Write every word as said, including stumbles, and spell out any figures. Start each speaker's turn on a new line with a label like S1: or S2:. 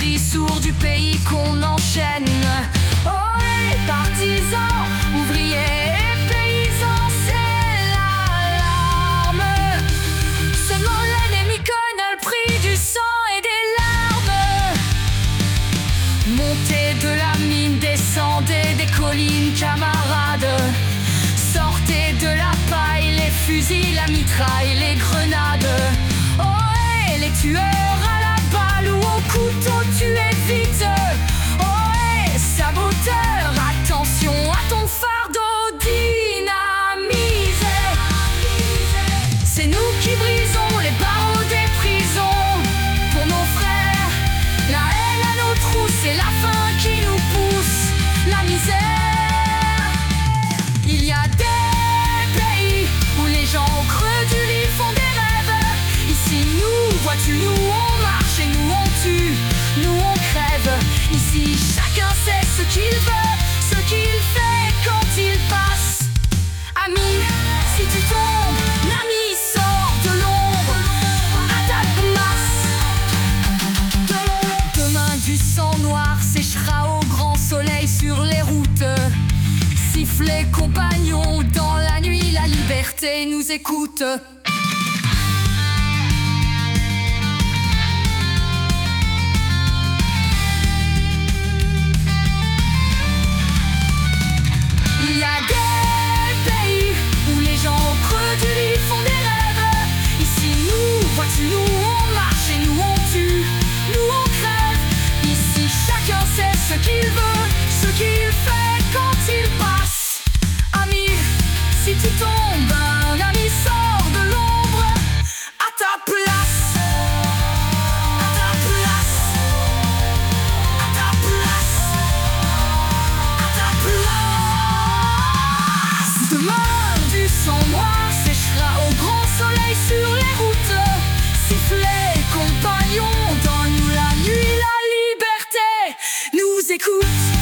S1: cris sourds du pays qu'on enchaîne. Oh, les partisans, ouvriers et paysans, c'est l'alarme. Seulement l'ennemi connaît le prix du sang et des larmes. Montez de la mine, descendez des collines, camarades. Sortez de la paille, les fusils, la mitraille, les grenades. Oh, et les tueurs à la balle ou au couteau, tuez vite. Oh, et saboteur, attention à ton fardeau dynamisé. C'est nous qui brisons les barreaux des prisons. Pour nos frères, la haine à nos trous, c'est la faim qui nous pousse, la misère. Il y a des pays où les gens au creux du lit font des rêves. Ici nous, vois-tu, nous on marche et nous on tue, nous on crève. Ici chacun sait ce qu'il veut, ce qu'il fait quand il passe. Ami, si tu tombes, l'ami sort de l'ombre à ta place. Demain du sang noir séchera au grand soleil sur les routes. Sifflez compagnons, dans la nuit la liberté nous écoute. Il y a des pays où les gens au creux du lit font des rêves. Ici nous, vois-tu, nous on marche et nous on tue, nous on crève. Ici chacun sait ce qu'il veut, ce qu'il fait quand il passe. Ami, si tu tombes, un ami sort de l'ombre à ta place. À ta place. À ta place. À ta place. Demain du sang noir séchera au grand soleil sur les routes. Sifflez compagnons, dans nous la nuit la liberté nous écoute.